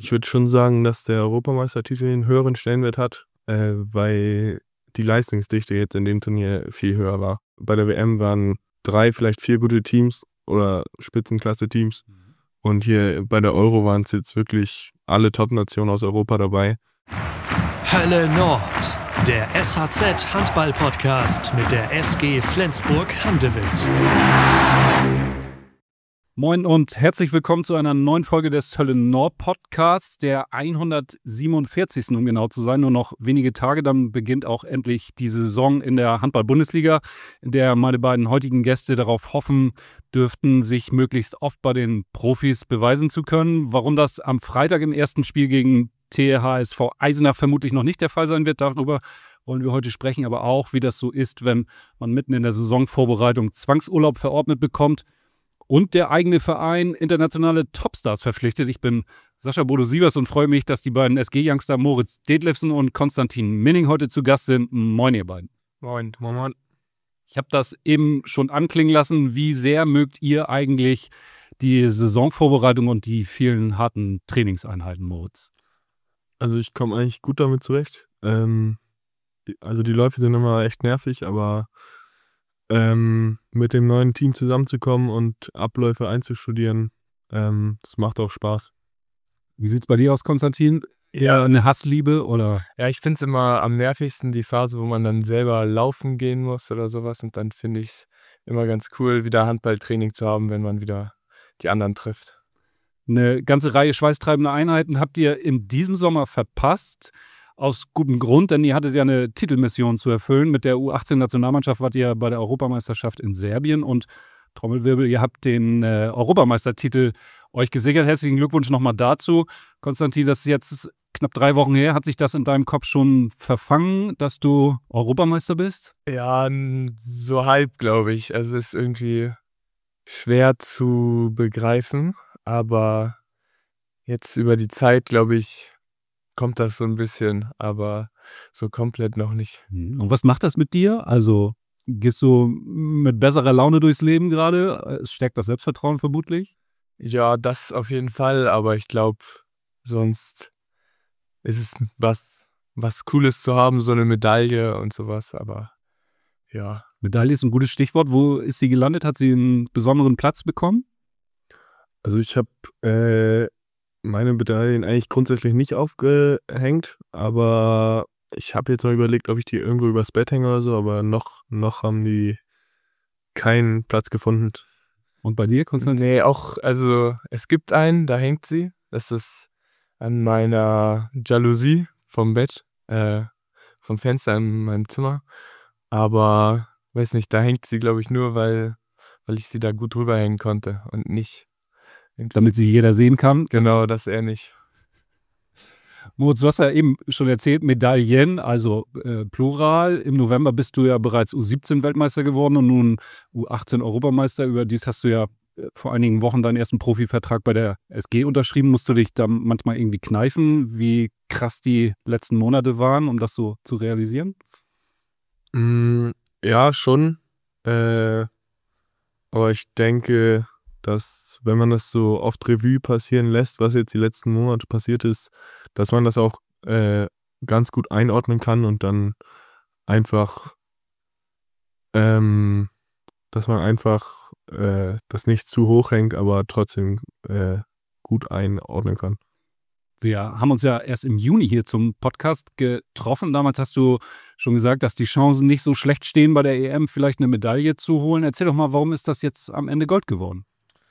Ich würde schon sagen, dass der Europameistertitel einen höheren Stellenwert hat, weil die Leistungsdichte jetzt in dem Turnier viel höher war. Bei der WM waren 3, vielleicht 4 gute Teams oder Spitzenklasse-Teams. Und hier bei der Euro waren es jetzt wirklich alle Top-Nationen aus Europa dabei. Hölle Nord, der SHZ Handball-Podcast mit der SG Flensburg-Handewitt. Moin und herzlich willkommen zu einer neuen Folge des Hölle Nord Podcasts, der 147. um genau zu sein. Nur noch wenige Tage, dann beginnt auch endlich die Saison in der Handball-Bundesliga, in der meine beiden heutigen Gäste darauf hoffen dürften, sich möglichst oft bei den Profis beweisen zu können. Warum das am Freitag im ersten Spiel gegen THSV Eisenach vermutlich noch nicht der Fall sein wird, darüber wollen wir heute sprechen, aber auch, wie das so ist, wenn man mitten in der Saisonvorbereitung Zwangsurlaub verordnet bekommt und der eigene Verein internationale Topstars verpflichtet. Ich bin Sascha Bodo-Sievers und freue mich, dass die beiden SG-Youngster Moritz Detlefsen und Konstantin Minning heute zu Gast sind. Moin, ihr beiden. Moin, moin. Ich habe das eben schon anklingen lassen. Wie sehr mögt ihr eigentlich die Saisonvorbereitung und die vielen harten Trainingseinheiten, Moritz? Also ich komme eigentlich gut damit zurecht. Also die Läufe sind immer echt nervig, aber mit dem neuen Team zusammenzukommen und Abläufe einzustudieren, das macht auch Spaß. Wie sieht es bei dir aus, Konstantin? Eher eine Hassliebe oder? Ja, ich finde es immer am nervigsten, die Phase, wo man dann selber laufen gehen muss oder sowas. Und dann finde ich es immer ganz cool, wieder Handballtraining zu haben, wenn man wieder die anderen trifft. Eine ganze Reihe schweißtreibender Einheiten habt ihr in diesem Sommer verpasst. Aus gutem Grund, denn ihr hattet ja eine Titelmission zu erfüllen. Mit der U18-Nationalmannschaft wart ihr bei der Europameisterschaft in Serbien und Trommelwirbel, ihr habt den Europameistertitel euch gesichert. Herzlichen Glückwunsch nochmal dazu. Konstantin, das ist jetzt knapp 3 Wochen her. Hat sich das in deinem Kopf schon verfangen, dass du Europameister bist? Ja, so halb, glaube ich. Also es ist irgendwie schwer zu begreifen, aber jetzt über die Zeit, glaube ich, kommt das so ein bisschen, aber so komplett noch nicht. Und was macht das mit dir? Also gehst du mit besserer Laune durchs Leben gerade? Es stärkt das Selbstvertrauen vermutlich? Ja, das auf jeden Fall, aber ich glaube, sonst ist es was Cooles zu haben, so eine Medaille und sowas, aber ja. Medaille ist ein gutes Stichwort. Wo ist sie gelandet? Hat sie einen besonderen Platz bekommen? Also ich habe meine Medaillen eigentlich grundsätzlich nicht aufgehängt, aber ich habe jetzt mal überlegt, ob ich die irgendwo übers Bett hänge oder so, aber noch haben die keinen Platz gefunden. Und bei dir, Konstantin? Nee, auch, also es gibt einen, da hängt sie. Das ist an meiner Jalousie vom Bett, vom Fenster in meinem Zimmer. Aber, weiß nicht, da hängt sie, glaube ich, nur, weil ich sie da gut drüber hängen konnte und nicht. Damit sie jeder sehen kann. Genau, das eher nicht. Moritz, du hast ja eben schon erzählt, Medaillen, also Plural. Im November bist du ja bereits U17-Weltmeister geworden und nun U18-Europameister. Überdies hast du ja vor einigen Wochen deinen ersten Profivertrag bei der SG unterschrieben. Musst du dich da manchmal irgendwie kneifen, wie krass die letzten Monate waren, um das so zu realisieren? Ja, schon. Aber ich denke, dass, wenn man das so oft Revue passieren lässt, was jetzt die letzten Monate passiert ist, dass man das auch ganz gut einordnen kann und dann einfach, dass man einfach das nicht zu hoch hängt, aber trotzdem gut einordnen kann. Wir haben uns ja erst im Juni hier zum Podcast getroffen. Damals hast du schon gesagt, dass die Chancen nicht so schlecht stehen, bei der EM vielleicht eine Medaille zu holen. Erzähl doch mal, warum ist das jetzt am Ende Gold geworden?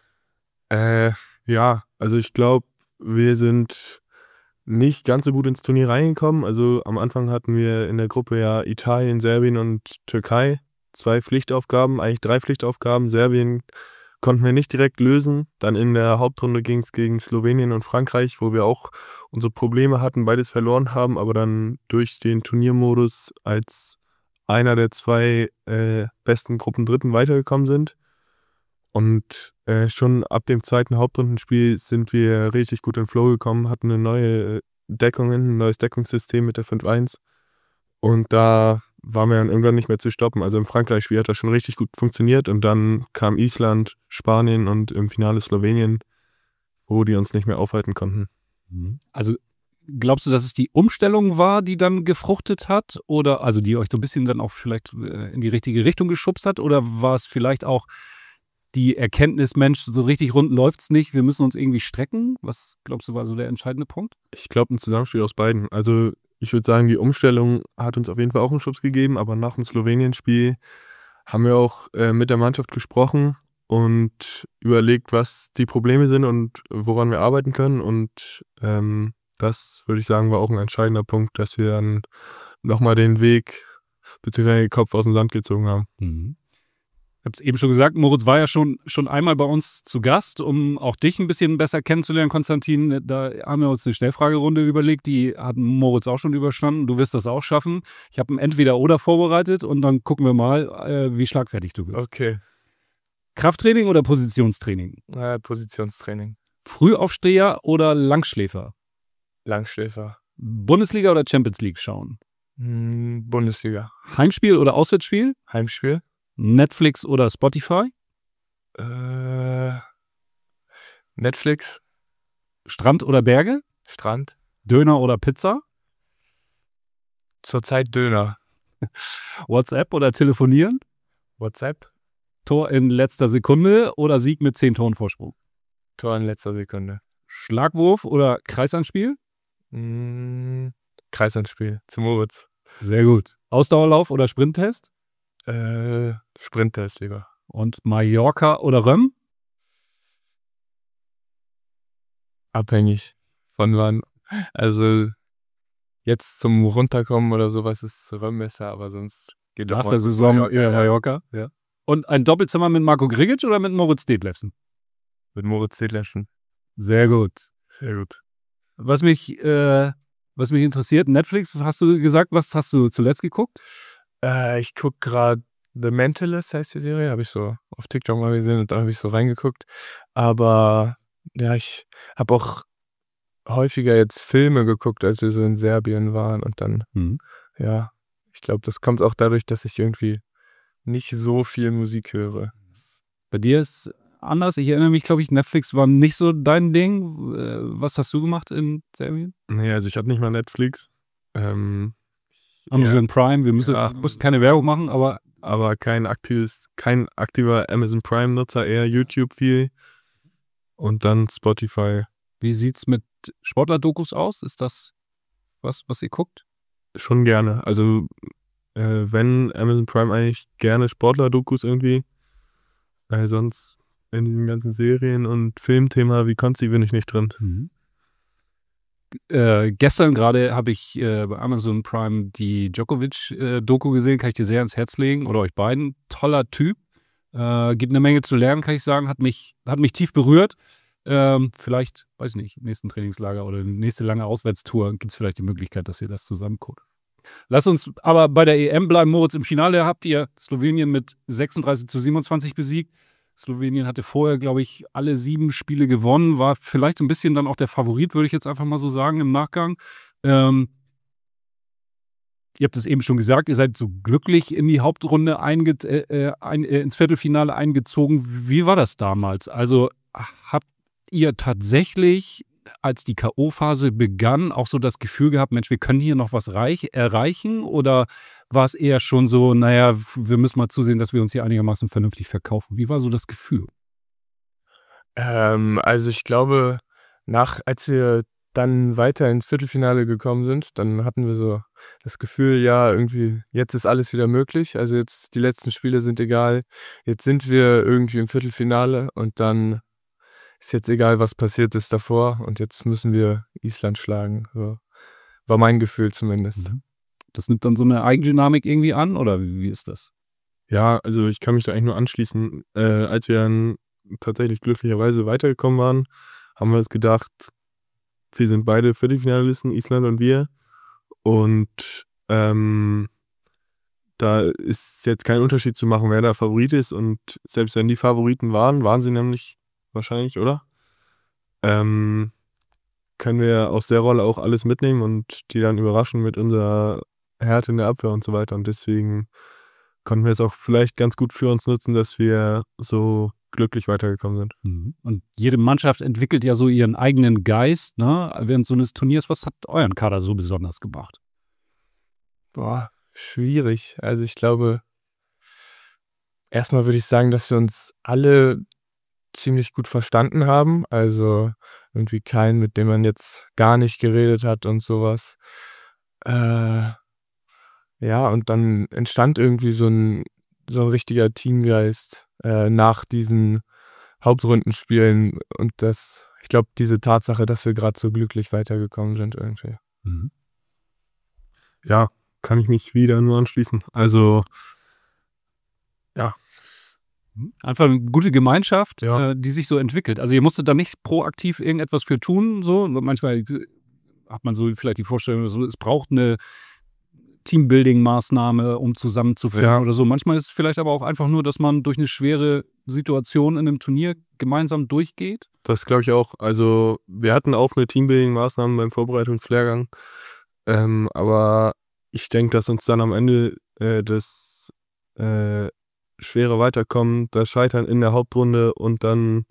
Ja, also ich glaube, wir sind nicht ganz so gut ins Turnier reingekommen. Also am Anfang hatten wir in der Gruppe ja Italien, Serbien und Türkei. 2 Pflichtaufgaben, eigentlich 3 Pflichtaufgaben. Serbien konnten wir nicht direkt lösen. Dann in der Hauptrunde ging es gegen Slowenien und Frankreich, wo wir auch unsere Probleme hatten, beides verloren haben, aber dann durch den Turniermodus als einer der 2 besten Gruppendritten weitergekommen sind. Und schon ab dem zweiten Hauptrundenspiel sind wir richtig gut in den Flow gekommen, hatten eine neue Deckungen, ein neues Deckungssystem mit der 5-1. Und da waren wir dann irgendwann nicht mehr zu stoppen. Also im Frankreich-Spiel hat das schon richtig gut funktioniert. Und dann kam Island, Spanien und im Finale Slowenien, wo die uns nicht mehr aufhalten konnten. Also glaubst du, dass es die Umstellung war, die dann gefruchtet hat? Oder also die euch so ein bisschen dann auch vielleicht in die richtige Richtung geschubst hat? Oder war es vielleicht auch die Erkenntnis, Mensch, so richtig rund läuft's nicht, wir müssen uns irgendwie strecken? Was glaubst du, war so der entscheidende Punkt? Ich glaube, ein Zusammenspiel aus beiden. Also ich würde sagen, die Umstellung hat uns auf jeden Fall auch einen Schubs gegeben, aber nach dem Slowenien-Spiel haben wir auch mit der Mannschaft gesprochen und überlegt, was die Probleme sind und woran wir arbeiten können. Und das, würde ich sagen, war auch ein entscheidender Punkt, dass wir dann nochmal den Weg bzw. den Kopf aus dem Sand gezogen haben. Ich habe es eben schon gesagt, Moritz war ja schon einmal bei uns zu Gast, um auch dich ein bisschen besser kennenzulernen, Konstantin. Da haben wir uns eine Schnellfragerunde überlegt, die hat Moritz auch schon überstanden. Du wirst das auch schaffen. Ich habe ein Entweder-Oder vorbereitet und dann gucken wir mal, wie schlagfertig du bist. Okay. Krafttraining oder Positionstraining? Positionstraining. Frühaufsteher oder Langschläfer? Langschläfer. Bundesliga oder Champions League schauen? Bundesliga. Heimspiel oder Auswärtsspiel? Heimspiel. Netflix oder Spotify? Netflix. Strand oder Berge? Strand. Döner oder Pizza? Zurzeit Döner. WhatsApp oder telefonieren? WhatsApp. Tor in letzter Sekunde oder Sieg mit 10 Toren Vorsprung? Tor in letzter Sekunde. Schlagwurf oder Kreisanspiel? Kreisanspiel. Zu Moritz. Sehr gut. Ausdauerlauf oder Sprinttest? Sprinttest lieber. Und Mallorca oder Röm? Abhängig von wann. Also jetzt zum Runterkommen oder sowas ist Röm besser, aber sonst geht Nach der Saison eher Mallorca. Ja. Und ein Doppelzimmer mit Marco Grigic oder mit Moritz Detlefsen? Mit Moritz Detlefsen. Sehr gut. Sehr gut. Was mich interessiert, Netflix, hast du gesagt, was hast du zuletzt geguckt? Ich gucke gerade The Mentalist, heißt die Serie, habe ich so auf TikTok mal gesehen und da habe ich so reingeguckt. Aber ja, ich habe auch häufiger jetzt Filme geguckt, als wir so in Serbien waren und dann, ja, ich glaube, das kommt auch dadurch, dass ich irgendwie nicht so viel Musik höre. Bei dir ist anders. Ich erinnere mich, glaube ich, Netflix war nicht so dein Ding. Was hast du gemacht in Serbien? Nee, also ich hatte nicht mal Netflix. Amazon Prime, wir mussten keine Werbung machen, aber kein aktiver Amazon Prime-Nutzer, eher YouTube viel und dann Spotify. Wie sieht's mit Sportler-Dokus aus? Ist das was ihr guckt? Schon gerne. Also wenn Amazon Prime eigentlich gerne Sportler-Dokus irgendwie, sonst in diesen ganzen Serien und Filmthema wie Konzi bin ich nicht drin. Gestern gerade habe ich bei Amazon Prime die Djokovic-Doku gesehen, kann ich dir sehr ans Herz legen, oder euch beiden. Toller Typ, gibt eine Menge zu lernen, kann ich sagen, hat mich tief berührt. Vielleicht, weiß ich nicht, im nächsten Trainingslager oder nächste lange Auswärtstour gibt es vielleicht die Möglichkeit, dass ihr das zusammen guckt. Lasst uns aber bei der EM bleiben. Moritz, im Finale habt ihr Slowenien mit 36-27 besiegt. Slowenien hatte vorher, glaube ich, alle 7 Spiele gewonnen, war vielleicht so ein bisschen dann auch der Favorit, würde ich jetzt einfach mal so sagen, im Nachgang. Ihr habt es eben schon gesagt, ihr seid so glücklich in die Hauptrunde ins Viertelfinale eingezogen. Wie war das damals? Also habt ihr tatsächlich, als die K.O.-Phase begann, auch so das Gefühl gehabt, Mensch, wir können hier noch was erreichen? Oder war es eher schon so, naja, wir müssen mal zusehen, dass wir uns hier einigermaßen vernünftig verkaufen? Wie war so das Gefühl? Also ich glaube, als wir dann weiter ins Viertelfinale gekommen sind, dann hatten wir so das Gefühl, ja, irgendwie, jetzt ist alles wieder möglich. Also jetzt, die letzten Spiele sind egal. Jetzt sind wir irgendwie im Viertelfinale und dann ist jetzt egal, was passiert ist davor und jetzt müssen wir Island schlagen. So war mein Gefühl zumindest. Das nimmt dann so eine Eigendynamik irgendwie an, oder wie ist das? Ja, also ich kann mich da eigentlich nur anschließen. Als wir dann tatsächlich glücklicherweise weitergekommen waren, haben wir uns gedacht, wir sind beide Viertelfinalisten, Island und wir. Und da ist jetzt kein Unterschied zu machen, wer da Favorit ist. Und selbst wenn die Favoriten waren sie nämlich wahrscheinlich, oder? Können wir aus der Rolle auch alles mitnehmen und die dann überraschen mit unserer Härte in der Abwehr und so weiter. Und deswegen konnten wir es auch vielleicht ganz gut für uns nutzen, dass wir so glücklich weitergekommen sind. Und jede Mannschaft entwickelt ja so ihren eigenen Geist, ne? Während so eines Turniers. Was hat euren Kader so besonders gemacht? Boah, schwierig. Also ich glaube, erstmal würde ich sagen, dass wir uns alle ziemlich gut verstanden haben. Also irgendwie keinen, mit dem man jetzt gar nicht geredet hat und sowas. Ja, und dann entstand irgendwie so ein richtiger Teamgeist nach diesen Hauptrundenspielen. Und ich glaube, diese Tatsache, dass wir gerade so glücklich weitergekommen sind irgendwie. Ja, kann ich mich wieder nur anschließen. Also, Einfach eine gute Gemeinschaft, Ja. die sich so entwickelt. Also ihr musstet da nicht proaktiv irgendetwas für tun. So. Manchmal hat man so vielleicht die Vorstellung, so, es braucht eine Teambuilding-Maßnahme, um zusammenzufinden Ja. oder so. Manchmal ist es vielleicht aber auch einfach nur, dass man durch eine schwere Situation in einem Turnier gemeinsam durchgeht. Das glaube ich auch. Also, wir hatten auch eine Teambuilding-Maßnahmen beim Vorbereitungslehrgang. Aber ich denke, dass uns dann am Ende das schwere Weiterkommen, das Scheitern in der Hauptrunde und dann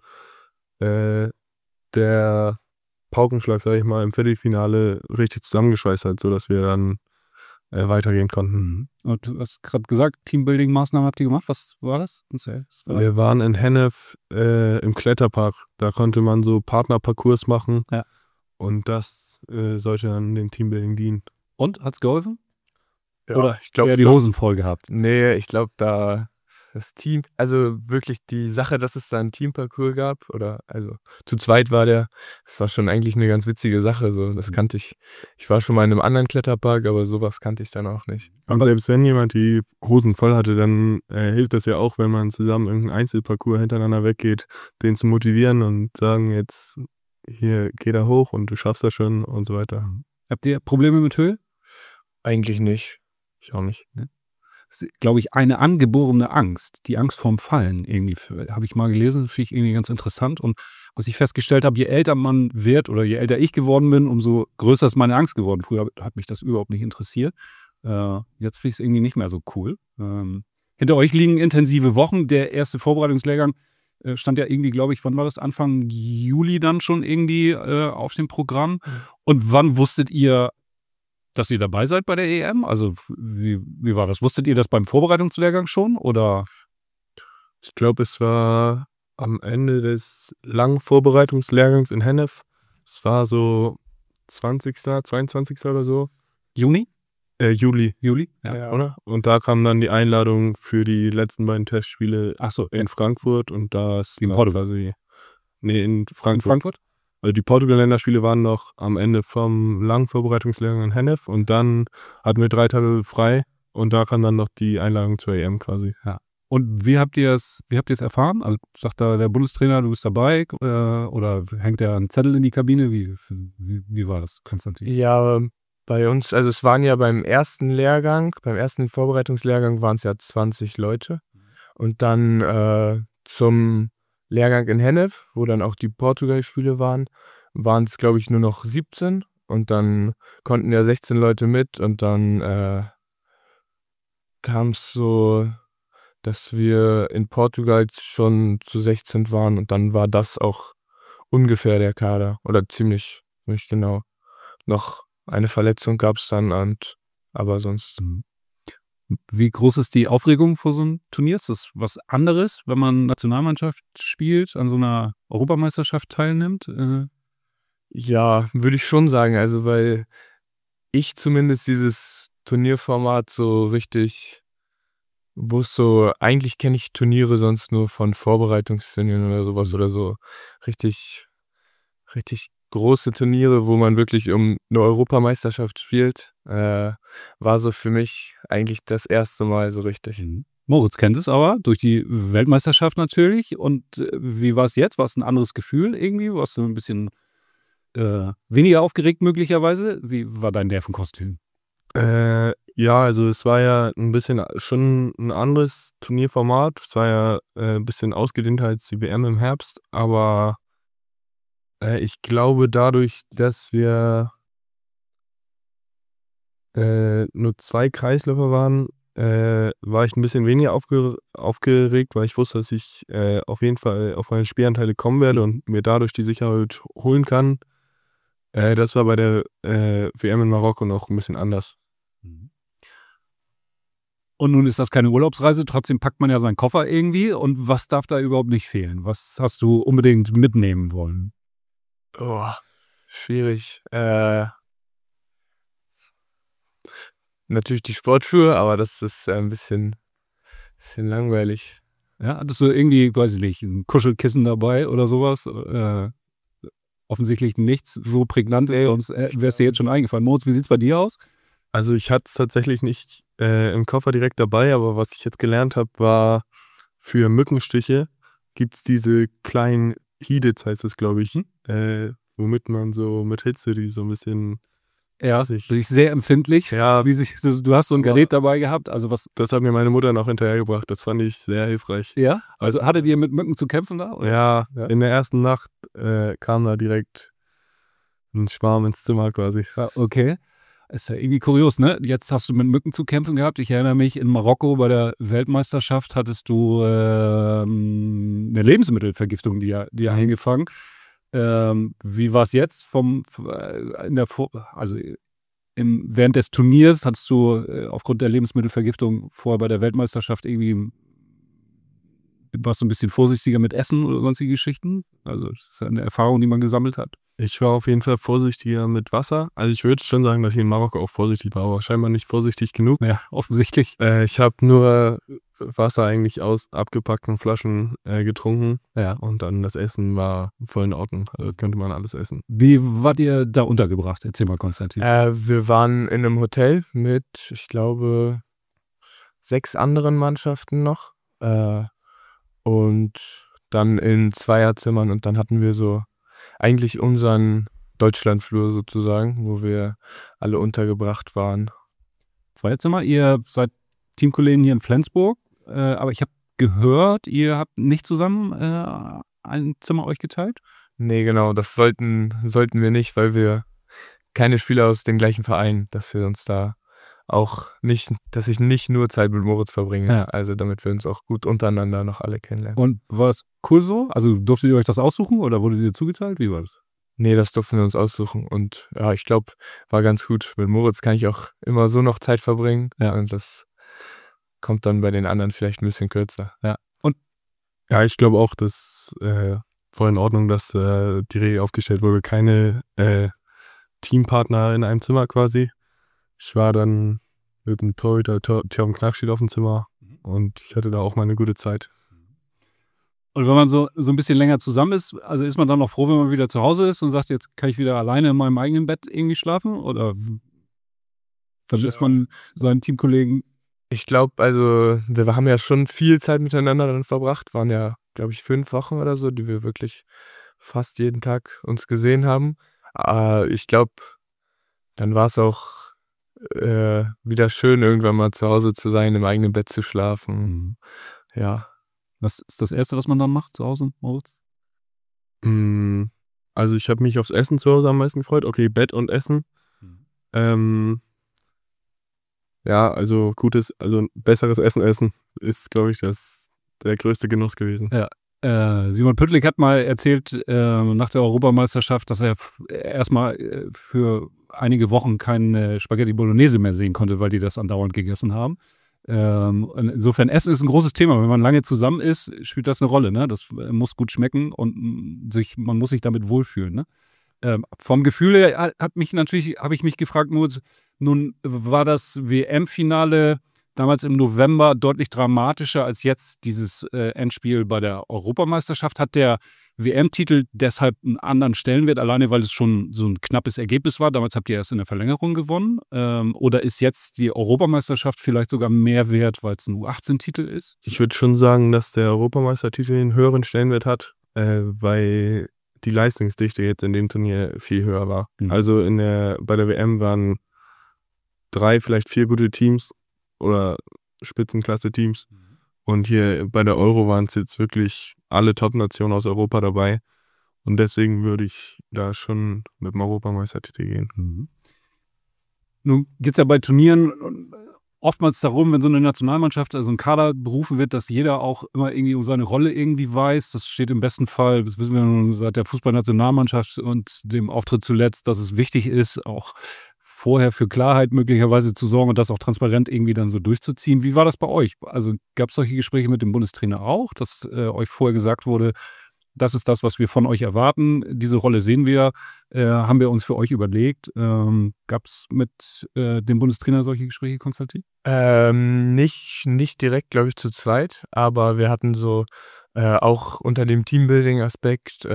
der Paukenschlag, sage ich mal, im Viertelfinale richtig zusammengeschweißt hat, sodass wir dann weitergehen konnten. Und du hast gerade gesagt, Teambuilding-Maßnahmen habt ihr gemacht. Was war das? Wir waren in Hennef im Kletterpark. Da konnte man so Partnerparcours machen. Ja. Und das sollte dann dem Teambuilding dienen. Und, hat's geholfen? Ja, Oder ich glaube, eher die Hosen voll gehabt? Nee, ich glaube, da das Team, also wirklich die Sache, dass es da einen Teamparcours gab, oder also zu zweit war das war schon eigentlich eine ganz witzige Sache. So, das kannte ich. Ich war schon mal in einem anderen Kletterpark, aber sowas kannte ich dann auch nicht. Und selbst wenn jemand die Hosen voll hatte, dann hilft das ja auch, wenn man zusammen irgendeinen Einzelparcours hintereinander weggeht, den zu motivieren und sagen, jetzt hier, geh da hoch und du schaffst das schon und so weiter. Habt ihr Probleme mit Höhe? Eigentlich nicht. Ich auch nicht. Das ist, glaube ich, eine angeborene Angst. Die Angst vorm Fallen irgendwie. Habe ich mal gelesen, finde ich irgendwie ganz interessant. Und was ich festgestellt habe, je älter man wird oder je älter ich geworden bin, umso größer ist meine Angst geworden. Früher hat mich das überhaupt nicht interessiert. Jetzt finde ich es irgendwie nicht mehr so cool. Hinter euch liegen intensive Wochen. Der erste Vorbereitungslehrgang stand ja irgendwie, glaube ich, wann war das? Anfang Juli dann schon irgendwie auf dem Programm. Und wann wusstet ihr, dass ihr dabei seid bei der EM? Also wie war das? Wusstet ihr das beim Vorbereitungslehrgang schon? Oder? Ich glaube, es war am Ende des langen Vorbereitungslehrgangs in Hennef. Es war so 20., 22. oder so. Juni? Juli, Ja. oder? Und da kam dann die Einladung für die letzten beiden Testspiele Ach so, in Frankfurt und da ist in Portugal. in In Frankfurt. Frankfurt? Also die Portugal-Länderspiele waren noch am Ende vom langen Vorbereitungslehrgang in Hennef und dann hatten wir 3 Tage frei und da kam dann noch die Einladung zur EM quasi. Und wie habt ihr es erfahren? Also sagt da der Bundestrainer, du bist dabei? Oder hängt der einen Zettel in die Kabine? Wie war das, Konstantin? Ja, bei uns, also es waren ja beim ersten Vorbereitungslehrgang waren es ja 20 Leute. Und dann zum Lehrgang in Hennef, wo dann auch die Portugal-Spiele waren es, glaube ich, nur noch 17. Und dann konnten ja 16 Leute mit und dann kam es so, dass wir in Portugal schon zu 16 waren und dann war das auch ungefähr der Kader oder ziemlich genau. Noch eine Verletzung gab es dann, aber sonst. Wie groß ist die Aufregung vor so einem Turnier? Ist das was anderes, wenn man Nationalmannschaft spielt, an so einer Europameisterschaft teilnimmt? Ja, würde ich schon sagen. Also, weil ich zumindest dieses Turnierformat so richtig wusste, so, eigentlich kenne ich Turniere sonst nur von Vorbereitungsturnieren oder sowas oder so richtig große Turniere, wo man wirklich um eine Europameisterschaft spielt, war so für mich eigentlich das erste Mal so richtig. Moritz kennt es aber durch die Weltmeisterschaft natürlich. Und wie war es jetzt? War es ein anderes Gefühl irgendwie? Warst du ein bisschen weniger aufgeregt möglicherweise? Wie war dein Nervenkostüm? Ja, also es war ja ein bisschen schon ein anderes Turnierformat. Es war ja ein bisschen ausgedehnter als die WM im Herbst, aber ich glaube dadurch, dass wir nur 2 Kreisläufer waren, war ich ein bisschen weniger aufgeregt, weil ich wusste, dass ich auf jeden Fall auf meine Spielanteile kommen werde und mir dadurch die Sicherheit holen kann. Das war bei der WM in Marokko noch ein bisschen anders. Und nun ist das keine Urlaubsreise, trotzdem packt man ja seinen Koffer irgendwie. Und was darf da überhaupt nicht fehlen? Was hast du unbedingt mitnehmen wollen? Oh, schwierig. Natürlich die Sportschuhe, aber das ist ein bisschen langweilig. Ja, hattest du irgendwie, weiß ich nicht, ein Kuschelkissen dabei oder sowas? Offensichtlich nichts so Prägnantes, sonst wärst du jetzt schon eingefallen. Moritz, wie sieht's bei dir aus? Also ich hatte es tatsächlich nicht im Koffer direkt dabei, aber was ich jetzt gelernt habe, war, für Mückenstiche gibt es diese kleinen Hidets, heißt es, glaube ich, womit man so mit Hitze die so ein bisschen... Ja, sich sehr empfindlich. Ja, Du hast so ein Gerät dabei gehabt, also was? das hat mir meine Mutter noch hinterhergebracht. Das fand ich sehr hilfreich. Ja? Also hattet ihr mit Mücken zu kämpfen da? Oder? Ja, in der ersten Nacht kam da direkt ein Schwarm ins Zimmer quasi. Ja, okay. Ist ja irgendwie kurios, ne? Jetzt hast du mit Mücken zu kämpfen gehabt. Ich erinnere mich, in Marokko bei der Weltmeisterschaft hattest du eine Lebensmittelvergiftung, die eingefangen. Wie war es jetzt während des Turniers hattest du aufgrund der Lebensmittelvergiftung vorher bei der Weltmeisterschaft irgendwie, warst du ein bisschen vorsichtiger mit Essen oder sonstige Geschichten? Also das ist ja eine Erfahrung, die man gesammelt hat. Ich war auf jeden Fall vorsichtiger mit Wasser. Also ich würde schon sagen, dass ich in Marokko auch vorsichtig war, aber scheinbar nicht vorsichtig genug. Ja, offensichtlich. Ich habe nur Wasser eigentlich aus abgepackten Flaschen getrunken. Ja. Und dann das Essen war voll in Ordnung. Also könnte man alles essen. Wie wart ihr da untergebracht? Erzähl mal, Konstantin. Wir waren in einem Hotel mit, ich glaube, 6 anderen Mannschaften noch. Und dann in Zweierzimmern. Und dann hatten wir so eigentlich unseren Deutschlandflur sozusagen, wo wir alle untergebracht waren. Zweierzimmer, ihr seid Teamkollegen hier in Flensburg, aber ich habe gehört, ihr habt nicht zusammen ein Zimmer euch geteilt? Nee, genau, das sollten wir nicht, weil wir keine Spieler aus dem gleichen Verein, dass wir uns da auch nicht, dass ich nicht nur Zeit mit Moritz verbringe, Ja. also damit wir uns auch gut untereinander noch alle kennenlernen. Und war es cool so? Also durftet ihr euch das aussuchen oder wurde dir zugeteilt? Wie war das? Nee, das durften wir uns aussuchen und ja, ich glaube, war ganz gut. Mit Moritz kann ich auch immer so noch Zeit verbringen und das kommt dann bei den anderen vielleicht ein bisschen kürzer. Ja. Und ja, ich glaube auch, dass voll in Ordnung, dass die Regel aufgestellt wurde, keine Teampartner in einem Zimmer quasi. Ich war dann mit dem Torhüter Thorben Knackstedt auf dem Zimmer und ich hatte da auch mal eine gute Zeit. Und wenn man so ein bisschen länger zusammen ist, also ist man dann noch froh, wenn man wieder zu Hause ist und sagt, jetzt kann ich wieder alleine in meinem eigenen Bett irgendwie schlafen? Oder vermisst man seinen Teamkollegen? Ich glaube, also wir haben ja schon viel Zeit miteinander dann verbracht, waren ja, glaube ich, 5 Wochen oder so, die wir wirklich fast jeden Tag uns gesehen haben. Ich glaube, dann war es auch wieder schön, irgendwann mal zu Hause zu sein, im eigenen Bett zu schlafen. Ja. Was ist das Erste, was man dann macht zu Hause, Moritz? Also ich habe mich aufs Essen zu Hause am meisten gefreut. Okay, Bett und Essen. Ja, also besseres Essen ist, glaube ich, der größte Genuss gewesen. Ja. Simon Püttlik hat mal erzählt nach der Europameisterschaft, dass er erstmal für einige Wochen keine Spaghetti Bolognese mehr sehen konnte, weil die das andauernd gegessen haben. Insofern, Essen ist ein großes Thema. Wenn man lange zusammen ist, spielt das eine Rolle. Ne? Das muss gut schmecken und man muss sich damit wohlfühlen. Ne? Vom Gefühl her habe ich mich gefragt, nun war das WM-Finale damals im November deutlich dramatischer als jetzt dieses Endspiel bei der Europameisterschaft. Hat der WM-Titel deshalb einen anderen Stellenwert, alleine weil es schon so ein knappes Ergebnis war? Damals habt ihr erst in der Verlängerung gewonnen. Oder ist jetzt die Europameisterschaft vielleicht sogar mehr wert, weil es ein U18-Titel ist? Ich würde schon sagen, dass der Europameistertitel einen höheren Stellenwert hat, weil die Leistungsdichte jetzt in dem Turnier viel höher war. Also bei der WM waren 3, vielleicht 4 gute Teams oder Spitzenklasse-Teams. Und hier bei der Euro waren es jetzt wirklich alle Top-Nationen aus Europa dabei. Und deswegen würde ich da schon mit dem Europameistertitel gehen. Nun geht es ja bei Turnieren oftmals darum, wenn so eine Nationalmannschaft, also ein Kader berufen wird, dass jeder auch immer irgendwie um seine Rolle irgendwie weiß. Das steht im besten Fall, das wissen wir nun seit der Fußballnationalmannschaft und dem Auftritt zuletzt, dass es wichtig ist, auch vorher für Klarheit möglicherweise zu sorgen und das auch transparent irgendwie dann so durchzuziehen. Wie war das bei euch? Also gab es solche Gespräche mit dem Bundestrainer auch, dass euch vorher gesagt wurde, das ist das, was wir von euch erwarten. Diese Rolle sehen wir, haben wir uns für euch überlegt. Gab es mit dem Bundestrainer solche Gespräche, Konstantin? Nicht direkt, glaube ich, zu zweit, aber wir hatten so auch unter dem Teambuilding-Aspekt,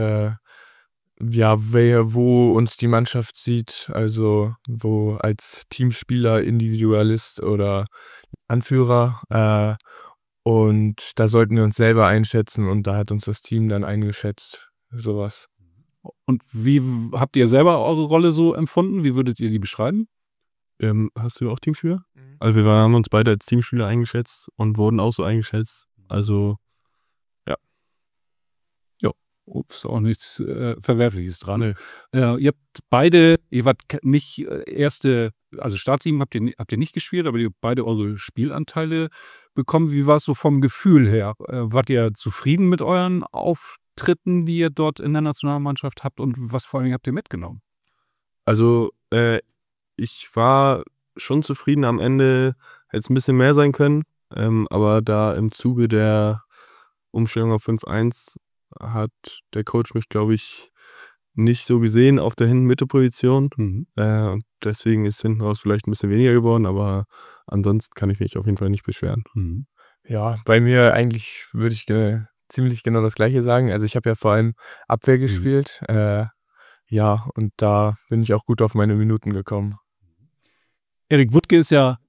wo uns die Mannschaft sieht, also wo als Teamspieler, Individualist oder Anführer. Und da sollten wir uns selber einschätzen und da hat uns das Team dann eingeschätzt, sowas. Und wie habt ihr selber eure Rolle so empfunden? Wie würdet ihr die beschreiben? Hast du auch Teamspieler? Also wir haben uns beide als Teamspieler eingeschätzt und wurden auch so eingeschätzt. Also Ist auch nichts Verwerfliches dran. Nee. Ihr wart nicht also Startteam habt ihr nicht gespielt, aber ihr habt beide eure Spielanteile bekommen. Wie war es so vom Gefühl her? Wart ihr zufrieden mit euren Auftritten, die ihr dort in der Nationalmannschaft habt und was vor allem habt ihr mitgenommen? Also ich war schon zufrieden. Am Ende hätte es ein bisschen mehr sein können, aber da im Zuge der Umstellung auf 5-1 hat der Coach mich, glaube ich, nicht so gesehen auf der Hinten-Mitte-Position. Und deswegen ist hinten raus vielleicht ein bisschen weniger geworden, aber ansonsten kann ich mich auf jeden Fall nicht beschweren. Ja, bei mir eigentlich würde ich ziemlich genau das Gleiche sagen. Also ich habe ja vor allem Abwehr gespielt. Und da bin ich auch gut auf meine Minuten gekommen. Erik Wuttke ist ja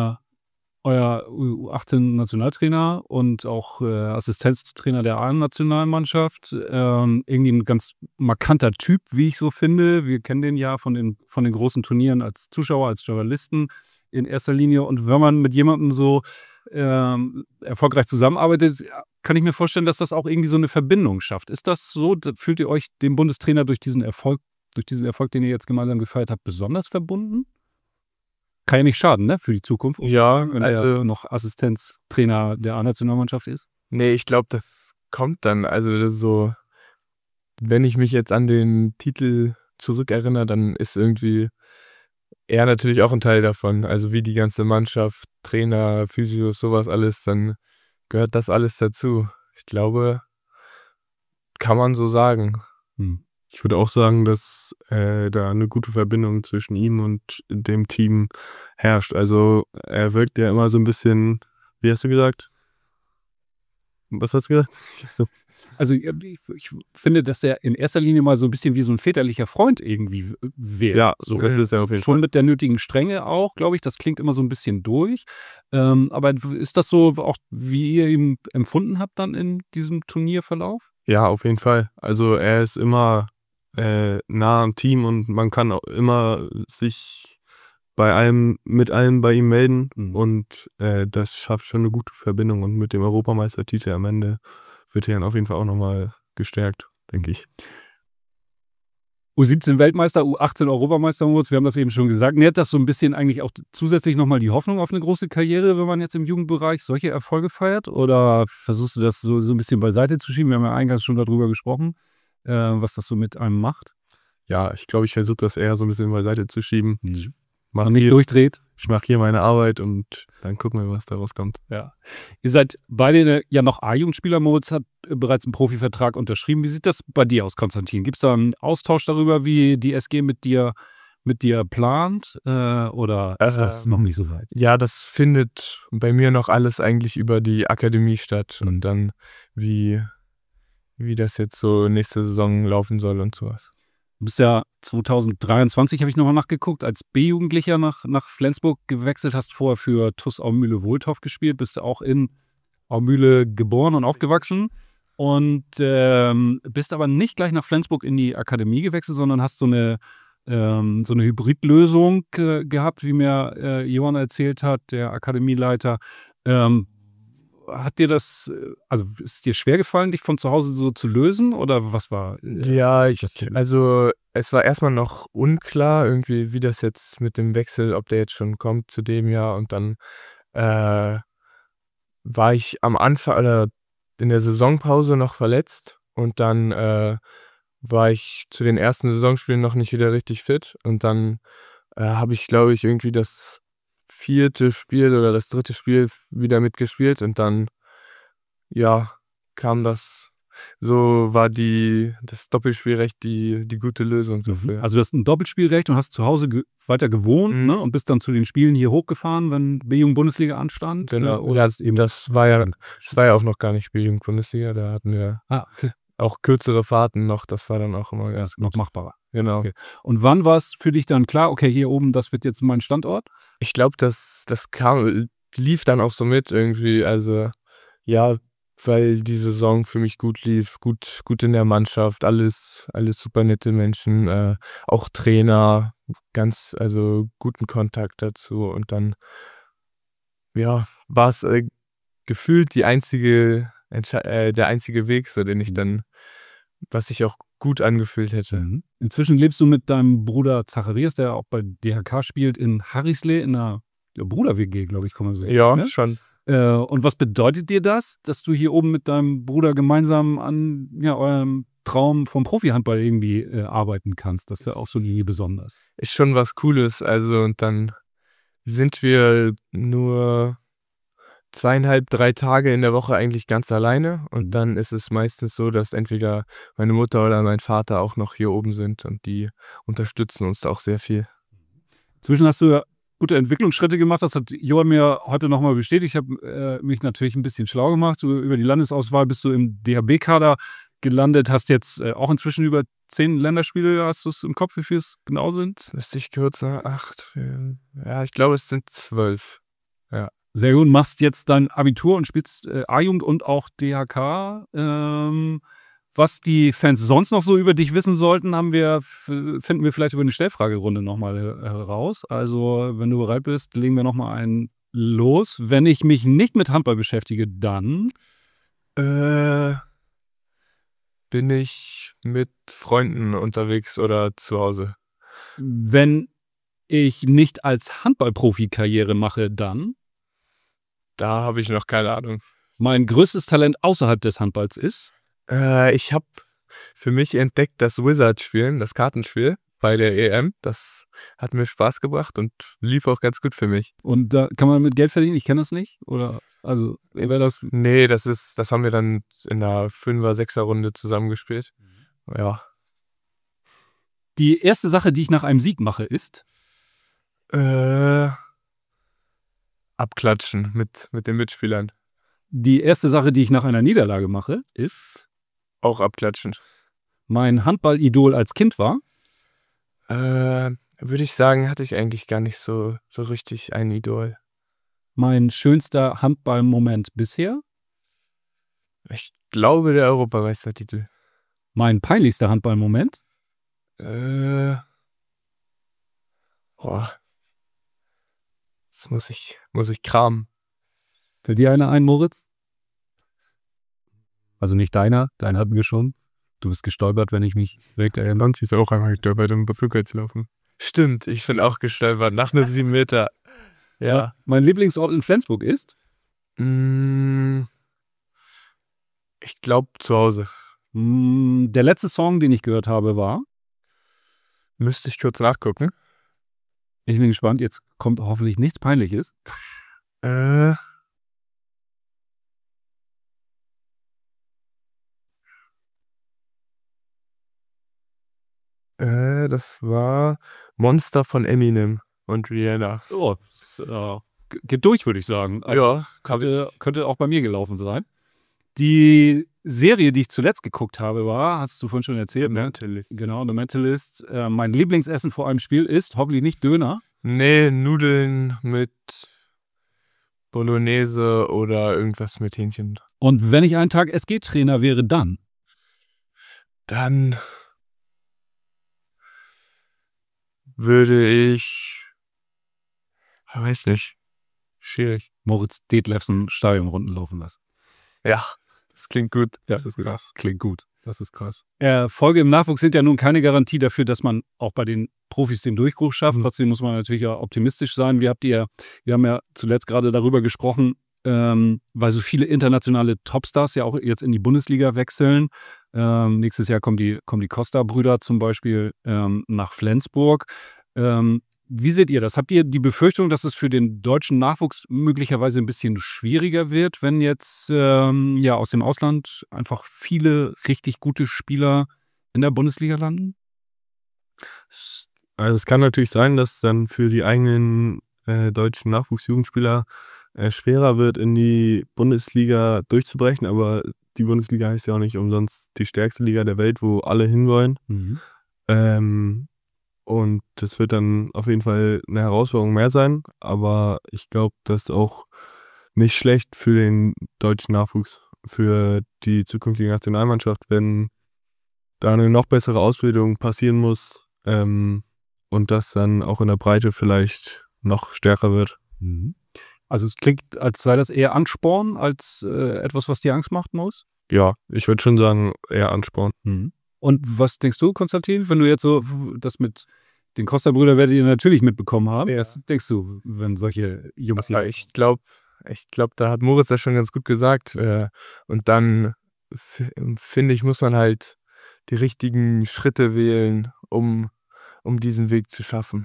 euer U18-Nationaltrainer und auch Assistenztrainer der A-Nationalmannschaft. Irgendwie ein ganz markanter Typ, wie ich so finde. Wir kennen den ja von den großen Turnieren als Zuschauer, als Journalisten in erster Linie. Und wenn man mit jemandem so erfolgreich zusammenarbeitet, kann ich mir vorstellen, dass das auch irgendwie so eine Verbindung schafft. Ist das so? Fühlt ihr euch dem Bundestrainer durch diesen Erfolg, den ihr jetzt gemeinsam gefeiert habt, besonders verbunden? Kann ja nicht schaden, ne, für die Zukunft. Ja, wenn er noch Assistenztrainer der A-Nationalmannschaft ist. Nee, ich glaube, das kommt dann. Also das ist so, wenn ich mich jetzt an den Titel zurückerinnere, dann ist irgendwie er natürlich auch ein Teil davon. Also wie die ganze Mannschaft, Trainer, Physios, sowas alles, dann gehört das alles dazu. Ich glaube, kann man so sagen. Ich würde auch sagen, dass da eine gute Verbindung zwischen ihm und dem Team herrscht. Also er wirkt ja immer so ein bisschen, wie hast du gesagt? Was hast du gesagt? Also ich finde, dass er in erster Linie mal so ein bisschen wie so ein väterlicher Freund irgendwie wäre. Ja, so das ist er auf jeden Fall. Schon mit der nötigen Strenge auch, glaube ich. Das klingt immer so ein bisschen durch. Aber ist das so auch, wie ihr ihn empfunden habt dann in diesem Turnierverlauf? Ja, auf jeden Fall. Also er ist immer nah am Team und man kann auch immer sich mit allem bei ihm melden und das schafft schon eine gute Verbindung und mit dem Europameistertitel am Ende wird er dann auf jeden Fall auch nochmal gestärkt, denke ich. U17 Weltmeister, U18 Europameister, wir haben das eben schon gesagt. Nährt das so ein bisschen eigentlich auch zusätzlich nochmal die Hoffnung auf eine große Karriere, wenn man jetzt im Jugendbereich solche Erfolge feiert? Oder versuchst du das so ein bisschen beiseite zu schieben? Wir haben ja eingangs schon darüber gesprochen, was das so mit einem macht. Ja, ich glaube, ich versuche das eher so ein bisschen beiseite zu schieben. Man nicht durchdreht. Ich mache hier meine Arbeit und dann gucken wir, was da rauskommt. Ja. Ihr seid beide ja noch A-Jugendspieler. Moritz hat bereits einen Profivertrag unterschrieben. Wie sieht das bei dir aus, Konstantin? Gibt es da einen Austausch darüber, wie die SG mit dir plant? Oder ist das noch nicht so weit? Ja, das findet bei mir noch alles eigentlich über die Akademie statt. Und dann, wie das jetzt so nächste Saison laufen soll und sowas. Du bist ja 2023, habe ich nochmal nachgeguckt, als B-Jugendlicher nach Flensburg gewechselt, hast vorher für TuS Aumühle-Wohltorf gespielt, bist du auch in Aumühle geboren und aufgewachsen und bist aber nicht gleich nach Flensburg in die Akademie gewechselt, sondern hast so eine Hybridlösung gehabt, wie mir Johann erzählt hat, der Akademieleiter. hat dir das, also ist es dir schwer gefallen, dich von zu Hause so zu lösen oder was war? Ja, also es war erstmal noch unklar irgendwie, wie das jetzt mit dem Wechsel, ob der jetzt schon kommt zu dem Jahr. Und dann war ich am Anfang oder in der Saisonpause noch verletzt und dann war ich zu den ersten Saisonspielen noch nicht wieder richtig fit. Und dann habe ich, glaube ich, irgendwie das 4. Spiel oder das 3. Spiel wieder mitgespielt und dann, ja, kam das. So war das Doppelspielrecht die gute Lösung dafür. Also du hast ein Doppelspielrecht und hast zu Hause weiter gewohnt, Mhm. ne? Und bist dann zu den Spielen hier hochgefahren, wenn B-Jugend-Bundesliga anstand. Genau. Oder hast eben Das war ja auch noch gar nicht B-Jugend-Bundesliga, da hatten wir okay. auch kürzere Fahrten noch, das war dann auch immer Ja, ganz noch gut. machbarer. Genau. Okay. Und wann war es für dich dann klar, okay, hier oben, das wird jetzt mein Standort? Ich glaube, das lief dann auch so mit irgendwie. Also, ja, weil die Saison für mich gut lief, gut in der Mannschaft, alles super nette Menschen, auch Trainer, also guten Kontakt dazu. Und dann, ja, war's gefühlt der einzige Weg, so den ich dann, was sich auch gut angefühlt hätte. Inzwischen lebst du mit deinem Bruder Zacharias, der auch bei DHK spielt, in Harrislee, in einer Bruder-WG, glaube ich, kann man so sagen. Ja, Ne? schon. Und was bedeutet dir das, dass du hier oben mit deinem Bruder gemeinsam an eurem Traum vom Profihandball irgendwie arbeiten kannst? Das ist ja auch schon irgendwie besonders. Ist schon was Cooles. Also, und dann sind wir nur 2,5, 3 Tage in der Woche eigentlich ganz alleine. Und dann ist es meistens so, dass entweder meine Mutter oder mein Vater auch noch hier oben sind und die unterstützen uns da auch sehr viel. Inzwischen hast du ja gute Entwicklungsschritte gemacht. Das hat Johann mir heute nochmal bestätigt. Ich habe mich natürlich ein bisschen schlau gemacht. Über die Landesauswahl bist du im DHB-Kader gelandet. Hast jetzt auch inzwischen über 10 Länderspiele. Hast du es im Kopf, wie viel es genau sind? Das müsste ich kurz nach 8. Ja, ich glaube, es sind 12. Ja. Sehr gut. Machst jetzt dein Abitur und spielst A-Jugend und auch DHK. Was die Fans sonst noch so über dich wissen sollten, finden wir vielleicht über eine Stellfragerunde nochmal heraus. Also, wenn du bereit bist, legen wir nochmal einen los. Wenn ich mich nicht mit Handball beschäftige, dann Bin ich mit Freunden unterwegs oder zu Hause? wenn ich nicht als Handballprofi Karriere mache, dann Da habe ich noch keine Ahnung. mein größtes Talent außerhalb des Handballs ist. Ich habe für mich entdeckt das Wizard-Spielen, das Kartenspiel bei der EM. Das hat mir Spaß gebracht und lief auch ganz gut für mich. Und da kann man mit Geld verdienen. Ich kenne das nicht. Oder also wäre das. Nee, das haben wir dann in der 5er, 6er Runde zusammengespielt. Ja. Die erste Sache, die ich nach einem Sieg mache, ist. Abklatschen mit den Mitspielern. Die erste Sache, die ich nach einer Niederlage mache, ist. Auch abklatschen. Mein Handball-Idol als Kind war. Würde ich sagen, hatte ich eigentlich gar nicht so richtig ein Idol. Mein schönster Handball-Moment bisher. Ich glaube, der Europameistertitel. Mein peinlichster Handball-Moment. Boah. Jetzt muss ich kramen. Fällt dir einer ein, Moritz? Also nicht deiner, deinen hatten wir schon. Du bist gestolpert, wenn ich mich direkt erinnere. Nancy ist auch einmal gestolpert, um über zu laufen. Stimmt, ich bin auch gestolpert, nach einem 7 Meter. Ja. Mein Lieblingsort in Flensburg ist? Ich glaube zu Hause. Der letzte Song, den ich gehört habe, war? Müsste ich kurz nachgucken. Ich bin gespannt, jetzt kommt hoffentlich nichts Peinliches. Das war Monster von Eminem und Rihanna. Oh, geht durch, würde ich sagen. Ja, Könnte auch bei mir gelaufen sein. Die Serie, die ich zuletzt geguckt habe, war, hast du vorhin schon erzählt, ne? Genau, The Mentalist. Mein Lieblingsessen vor einem Spiel ist hoffentlich nicht Döner. Nee, Nudeln mit Bolognese oder irgendwas mit Hähnchen. Und wenn ich einen Tag SG-Trainer wäre, dann würde ich, weiß nicht, schwierig. Moritz Detlefsen Stadionrunden laufen lassen. Ja, das klingt gut. Ja, das ist krass. Klingt gut. Das ist krass. Erfolge im Nachwuchs sind ja nun keine Garantie dafür, dass man auch bei den Profis den Durchbruch schafft. Trotzdem muss man natürlich ja optimistisch sein. Wir haben ja zuletzt gerade darüber gesprochen, weil so viele internationale Topstars ja auch jetzt in die Bundesliga wechseln. Nächstes Jahr kommen die Costa-Brüder zum Beispiel nach Flensburg. Wie seht ihr das? Habt ihr die Befürchtung, dass es für den deutschen Nachwuchs möglicherweise ein bisschen schwieriger wird, wenn jetzt aus dem Ausland einfach viele richtig gute Spieler in der Bundesliga landen? Also es kann natürlich sein, dass dann für die eigenen deutschen Nachwuchsjugendspieler schwerer wird, in die Bundesliga durchzubrechen, aber die Bundesliga heißt ja auch nicht umsonst die stärkste Liga der Welt, wo alle hinwollen. Und das wird dann auf jeden Fall eine Herausforderung mehr sein, aber ich glaube, das ist auch nicht schlecht für den deutschen Nachwuchs, für die zukünftige Nationalmannschaft, wenn da eine noch bessere Ausbildung passieren muss und das dann auch in der Breite vielleicht noch stärker wird. Also es klingt, als sei das eher Ansporn als etwas, was dir Angst macht, Maus? Ja, ich würde schon sagen, eher Ansporn. Und was denkst du, Konstantin, wenn du jetzt so das mit den Costa-Brüdern werdet ihr natürlich mitbekommen haben? Ja. Was denkst du, wenn solche Jungs hier... Ja, ich glaube, da hat Moritz das schon ganz gut gesagt. Und dann, finde ich, muss man halt die richtigen Schritte wählen, um diesen Weg zu schaffen.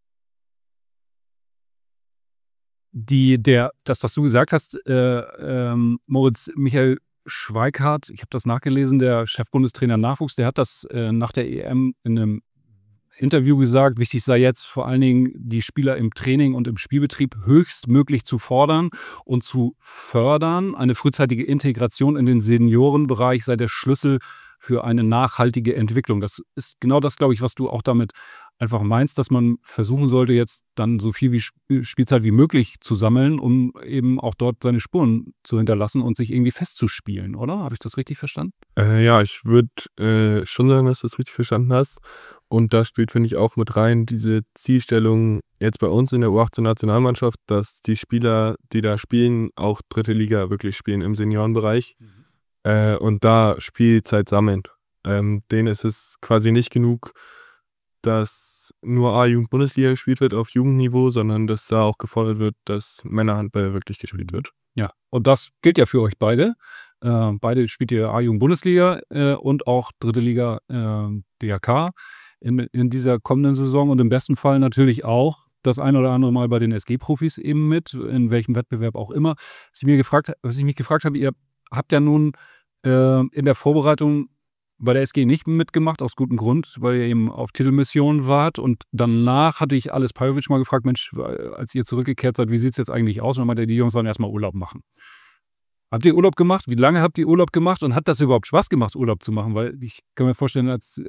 Das, was du gesagt hast, Moritz, Michael Schweikart, ich habe das nachgelesen, der Chefbundestrainer Nachwuchs, der hat das nach der EM in einem Interview gesagt, wichtig sei jetzt vor allen Dingen, die Spieler im Training und im Spielbetrieb höchstmöglich zu fordern und zu fördern. Eine frühzeitige Integration in den Seniorenbereich sei der Schlüssel für eine nachhaltige Entwicklung. Das ist genau das, glaube ich, was du auch damit einfach meinst, dass man versuchen sollte, jetzt dann so viel wie Spielzeit wie möglich zu sammeln, um eben auch dort seine Spuren zu hinterlassen und sich irgendwie festzuspielen, oder? Habe ich das richtig verstanden? Ja, ich würde schon sagen, dass du das richtig verstanden hast. Und da spielt, finde ich, auch mit rein diese Zielstellung jetzt bei uns in der U18-Nationalmannschaft, dass die Spieler, die da spielen, auch dritte Liga wirklich spielen im Seniorenbereich und da Spielzeit sammeln. Denen ist es quasi nicht genug, dass nur A-Jugend-Bundesliga gespielt wird auf Jugendniveau, sondern dass da auch gefordert wird, dass Männerhandball wirklich gespielt wird. Ja, und das gilt ja für euch beide. Beide spielt ihr A-Jugend-Bundesliga und auch dritte Liga DRK in dieser kommenden Saison und im besten Fall natürlich auch das ein oder andere Mal bei den SG-Profis eben mit, in welchem Wettbewerb auch immer. Was ich mich gefragt habe, ihr habt ja nun in der Vorbereitung bei der SG nicht mitgemacht, aus gutem Grund, weil ihr eben auf Titelmission wart. Und danach hatte ich Ales Pajovic mal gefragt, Mensch, als ihr zurückgekehrt seid, wie sieht es jetzt eigentlich aus? Und dann meinte er, die Jungs sollen erstmal Urlaub machen. Habt ihr Urlaub gemacht? Wie lange habt ihr Urlaub gemacht? Und hat das überhaupt Spaß gemacht, Urlaub zu machen? Weil ich kann mir vorstellen, als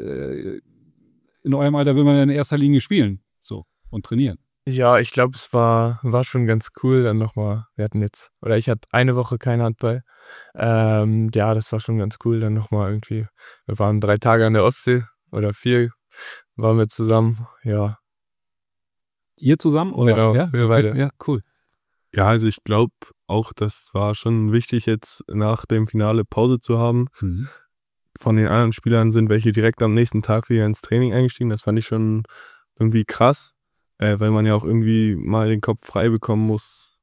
in eurem Alter will man ja in erster Linie spielen und trainieren. Ja, ich glaube, es war schon ganz cool dann nochmal. Ich hatte eine Woche kein Handball. Ja, das war schon ganz cool dann nochmal irgendwie. Wir waren 3 Tage an der Ostsee oder 4 waren wir zusammen, ja. Ihr zusammen? Oder? Genau, ja? wir beide. Ja, cool. Ja, also ich glaube auch, das war schon wichtig, jetzt nach dem Finale Pause zu haben. Von den anderen Spielern sind welche direkt am nächsten Tag wieder ins Training eingestiegen. Das fand ich schon irgendwie krass, weil man ja auch irgendwie mal den Kopf frei bekommen muss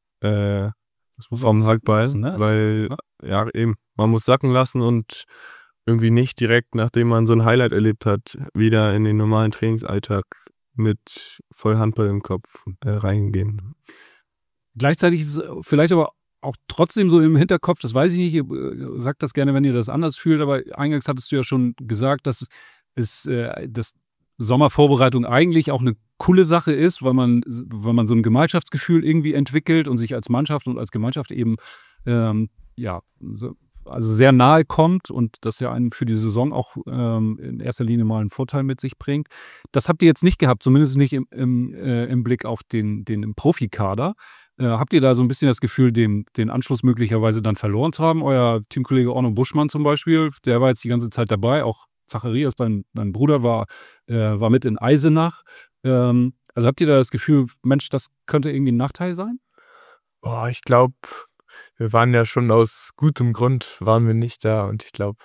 vom Handball. Ne? Weil, ja, eben, man muss sacken lassen und irgendwie nicht direkt, nachdem man so ein Highlight erlebt hat, wieder in den normalen Trainingsalltag mit voll Handball im Kopf reingehen. Gleichzeitig ist es vielleicht aber auch trotzdem so im Hinterkopf, das weiß ich nicht, ihr sagt das gerne, wenn ihr das anders fühlt, aber eingangs hattest du ja schon gesagt, dass Sommervorbereitung eigentlich auch eine coole Sache ist, weil man so ein Gemeinschaftsgefühl irgendwie entwickelt und sich als Mannschaft und als Gemeinschaft eben also sehr nahe kommt und das ja einen für die Saison auch in erster Linie mal einen Vorteil mit sich bringt. Das habt ihr jetzt nicht gehabt, zumindest nicht im Blick auf den im Profikader. Habt ihr da so ein bisschen das Gefühl, den Anschluss möglicherweise dann verloren zu haben? Euer Teamkollege Orno Buschmann zum Beispiel, der war jetzt die ganze Zeit dabei, auch Zacharias, dein Bruder, war mit in Eisenach. Also habt ihr da das Gefühl, Mensch, das könnte irgendwie ein Nachteil sein? Ich glaube, wir waren ja schon aus gutem Grund, waren wir nicht da. Und ich glaube,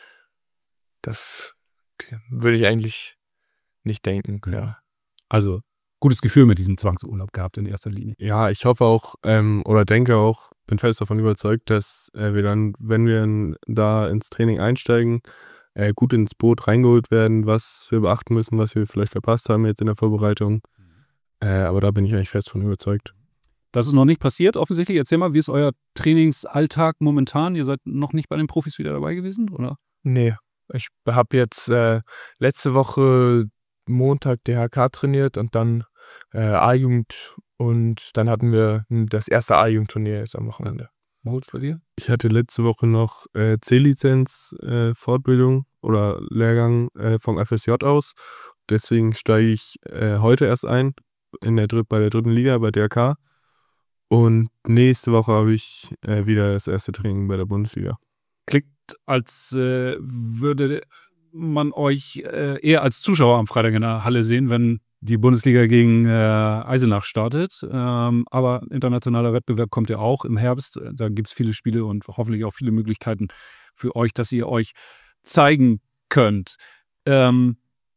das würde ich eigentlich nicht denken. Ja. Also gutes Gefühl mit diesem Zwangsurlaub gehabt in erster Linie. Ja, ich hoffe auch oder denke auch, bin fest davon überzeugt, dass wir dann, wenn wir da ins Training einsteigen, gut ins Boot reingeholt werden, was wir beachten müssen, was wir vielleicht verpasst haben jetzt in der Vorbereitung. Aber da bin ich eigentlich fest von überzeugt. Das ist noch nicht passiert, offensichtlich. Erzähl mal, wie ist euer Trainingsalltag momentan? Ihr seid noch nicht bei den Profis wieder dabei gewesen, oder? Nee, ich habe jetzt letzte Woche Montag DHK trainiert und dann A-Jugend und dann hatten wir das erste A-Jugendturnier jetzt am Wochenende. Moritz, bei dir? Ich hatte letzte Woche noch C-Lizenz Fortbildung oder Lehrgang vom FSJ aus. Deswegen steige ich heute erst ein bei der dritten Liga bei DRK. Und nächste Woche habe ich wieder das erste Training bei der Bundesliga. Klingt, als würde man euch eher als Zuschauer am Freitag in der Halle sehen, wenn die Bundesliga gegen Eisenach startet. Aber internationaler Wettbewerb kommt ja auch im Herbst. Da gibt es viele Spiele und hoffentlich auch viele Möglichkeiten für euch, dass ihr euch zeigen könnt. Wir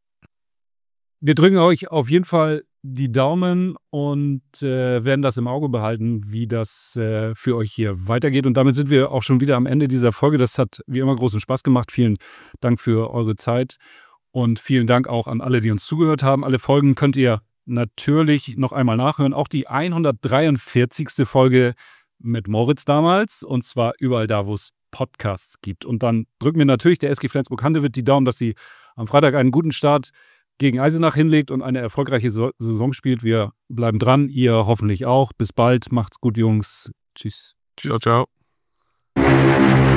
drücken euch auf jeden Fall die Daumen und werden das im Auge behalten, wie das für euch hier weitergeht. Und damit sind wir auch schon wieder am Ende dieser Folge. Das hat wie immer großen Spaß gemacht. Vielen Dank für eure Zeit und vielen Dank auch an alle, die uns zugehört haben. Alle Folgen könnt ihr natürlich noch einmal nachhören. Auch die 143. Folge mit Moritz damals, und zwar überall da, wo es Podcasts gibt. Und dann drücken wir natürlich der SG Flensburg-Handewitt die Daumen, dass sie am Freitag einen guten Start gegen Eisenach hinlegt und eine erfolgreiche Saison spielt. Wir bleiben dran, ihr hoffentlich auch. Bis bald, macht's gut, Jungs. Tschüss. Ciao, ciao.